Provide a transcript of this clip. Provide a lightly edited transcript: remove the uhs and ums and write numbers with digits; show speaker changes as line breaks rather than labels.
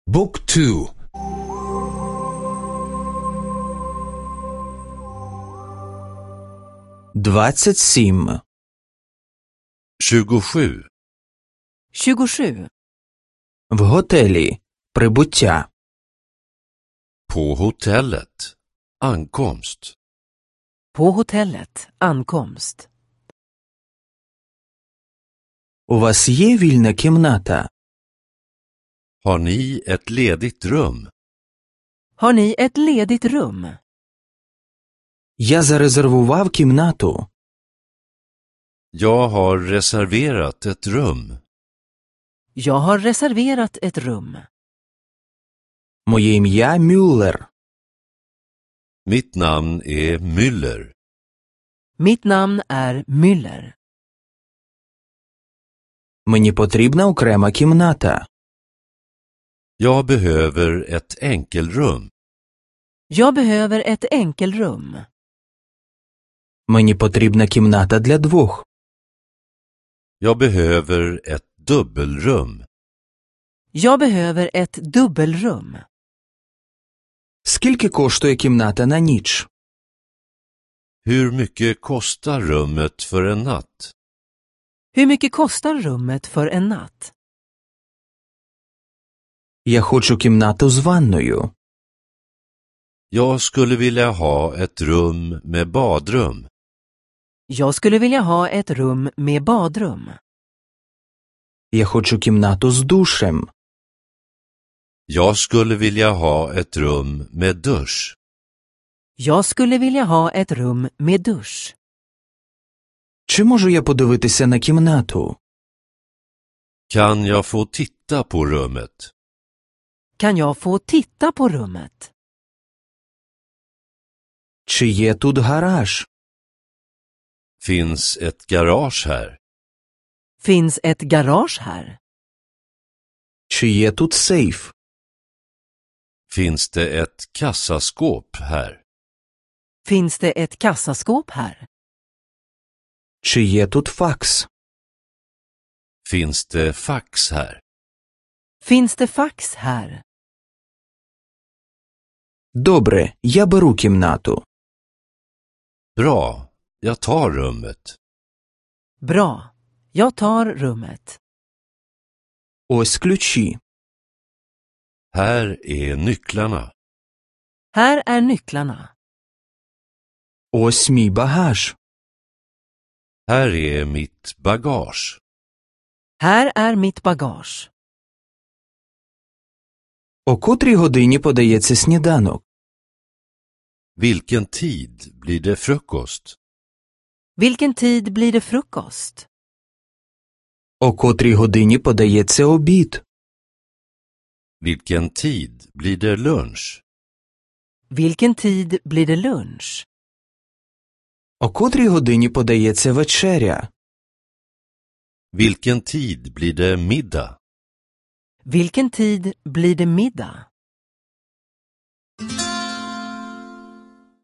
Book 2.
27.
27.
27.
В готелі. Прибуття.
På hotellet. Ankomst.
På hotellet. Ankomst.
У вас є вільна кімната?
Har ni ett ledigt rum?
Har ni ett ledigt rum?
Я зарезервував кімнату.
Jag har reserverat ett rum.
Jag har reserverat ett rum.
Моє ім'я Мюллер.
Mitt namn är Müller.
Mitt namn är Müller.
Мені потрібна окрема кімната.
Jag behöver ett enkelrum.
Jag behöver ett enkelrum.
Мені потрібна кімната для двох.
Jag behöver ett dubbelrum.
Jag behöver ett dubbelrum.
Скільки коштує кімната на ніч?
Hur mycket kostar rummet för en natt?
Hur mycket kostar rummet för en natt?
Я хочу кімнату з ванною.
Jag skulle vilja ha ett rum med badrum.
Jag skulle vilja ha ett rum med badrum.
Я хочу кімнату з душем.
Jag skulle vilja ha ett rum med dusch.
Jag skulle vilja ha ett rum med dusch.
Чи можу я подивитися на кімнату?
Kan jag få titta på rummet?
Kan jag få titta på rummet?
Чи є тут гараж?
Finns ett garage här?
Finns ett garage här?
Чи є тут сейф?
Finns det ett kassaskåp här?
Finns det ett kassaskåp här?
Чи є тут факс?
Finns det fax här?
Finns det fax här?
Добре, я беру кімнату.
Bra, jag tar rummet.
Bra. Jag tar rummet.
Ось ключі.
Här är nycklarna.
Här är nycklarna.
Ось мій багаж.
Här är mitt bagage.
Här är mitt bagage.
О котрій годині подається сніданок?
Vilken tid blir det frukost?
Vilken tid blir det frukost?
О котрій годині подається обід?
Vilken tid blir det lunch?
Vilken tid blir det lunch?
О котрій годині подається вечеря?
Vilken tid blir det middag?
Vilken tid blir det middag?